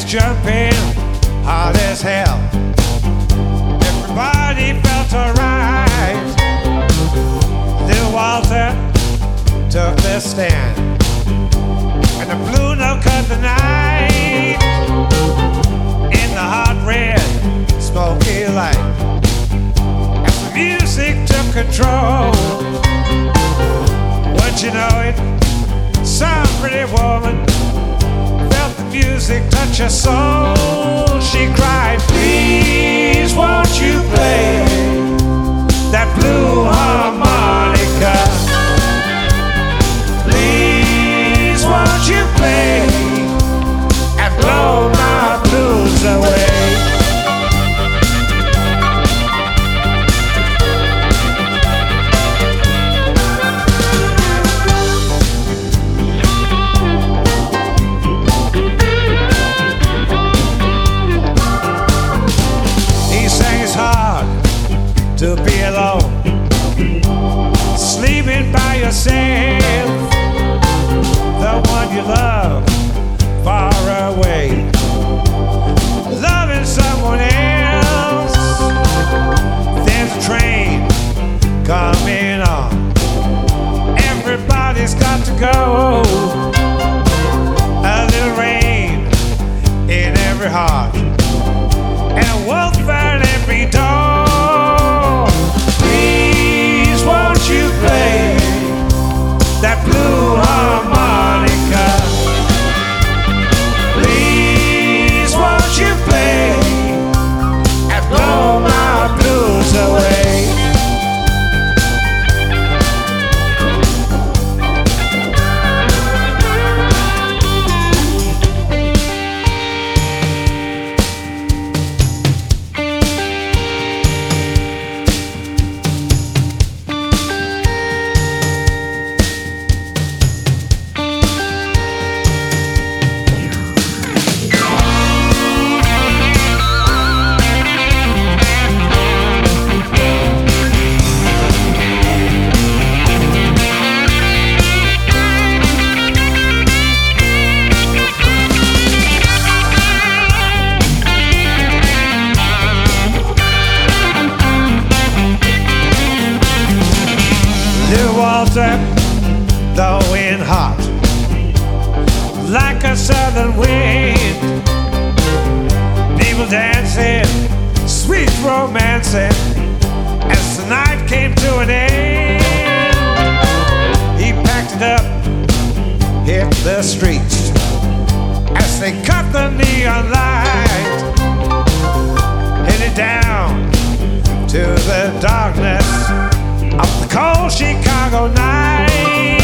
jumping hard as hell. Everybody felt alright. Little Walter took the stand, and the blue note cut the night in the hot red smoky light. As the music took control, once you know it, some pretty woman felt the music touch her soul. She cried, please won't you play that blue harmonica? Please won't you play and blow my blues away? To be alone, sleeping by yourself, the one you love far away, loving someone else. There's a train coming on, everybody's got to go. A little rain in every heart, and a wolf at every door. Please won't you play that blue harmonica? Please won't you play and blow my blues away? Little Walter, blowing hot like a southern wind. People dancing, sweet romancing. As the night came to an end, he packed it up, hit the streets. As they cut the neon light, headed down to the darkness of the cold Chicago night.